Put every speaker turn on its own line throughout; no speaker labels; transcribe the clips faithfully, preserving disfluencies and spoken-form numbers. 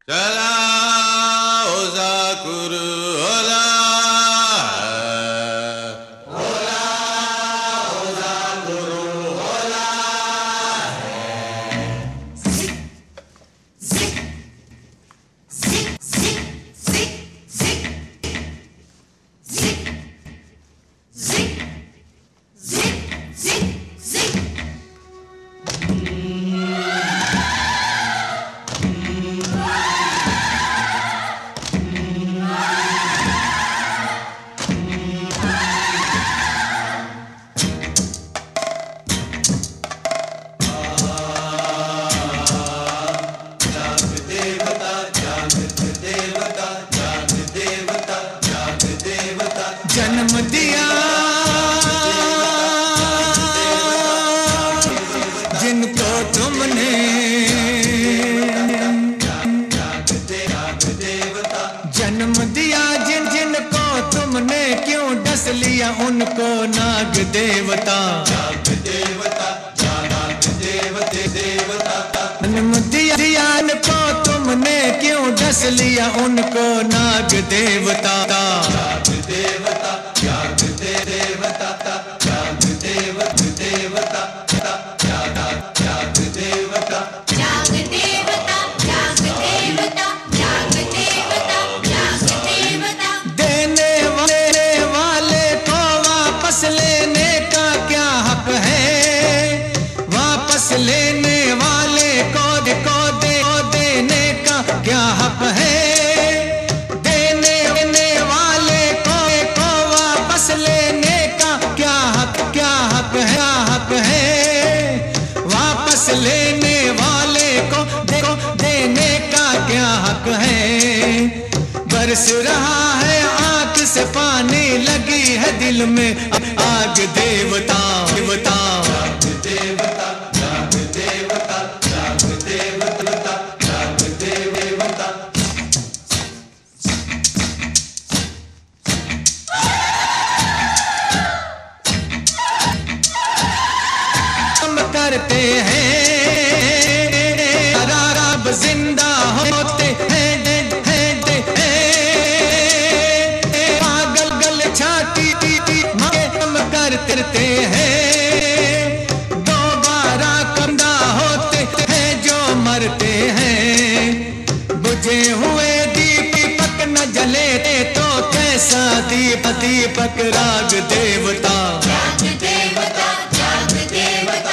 Tala ozakuru ola ola ozakuru ola zik zik zik zik zik zik zik zik zik zik zik जन्म दिया जिनको तुमने जन्म दिया जिन जिनको तुमने क्यों डस लिया उनको नाग देवता जन्म दिया जिनको तुमने क्यों डस लिया उनको नाग देवता देवता त्याग दे देवता त्याग देवता देवता त्याग त्याग देवता त्याग देवता त्याग देवता त्याग देवता त्याग देवता देने वाले वाले को वापस लेने का क्या हक है वापस लेने वाले को को दे देने का क्या हक है लेने का क्या हक क्या हक है हक है वापस लेने वाले को देखो देने का क्या हक है बरस रहा है आंख से पानी लगी है दिल में आग देवता देवता देवता जाग देवता जाग देवता जाग देवता करते हैं रब जिंदा होते हैं पागल गल छाती हम करते हैं दोबारा कंधा होते हैं जो मरते हैं बुझे हुए दीपक न जले तो कैसा दीप दीपक राग देवता राग देवता राग देवता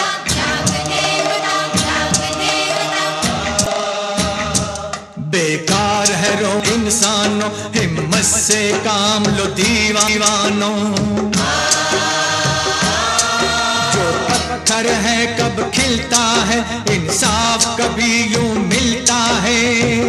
बेकार है रो इंसानों हिम्मत से काम लो दीवानों जो पत्थर है कब खिलता है इंसाफ कभी यूं मिलता है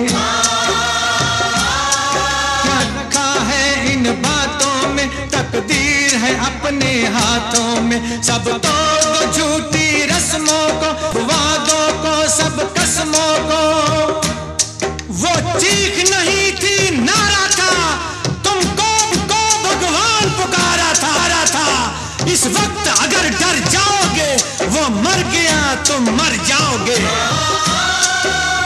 क्या रखा है इन बातों में तकदीर है अपने हाथों में सब तोड़ दो झूठी रस्मों को वादों को सब कसमों को वो चीख नहीं थी नारा था तुमको को भगवान पुकारा था था इस वक्त अगर डर जाओगे वो मर गया तुम मर जाओगे।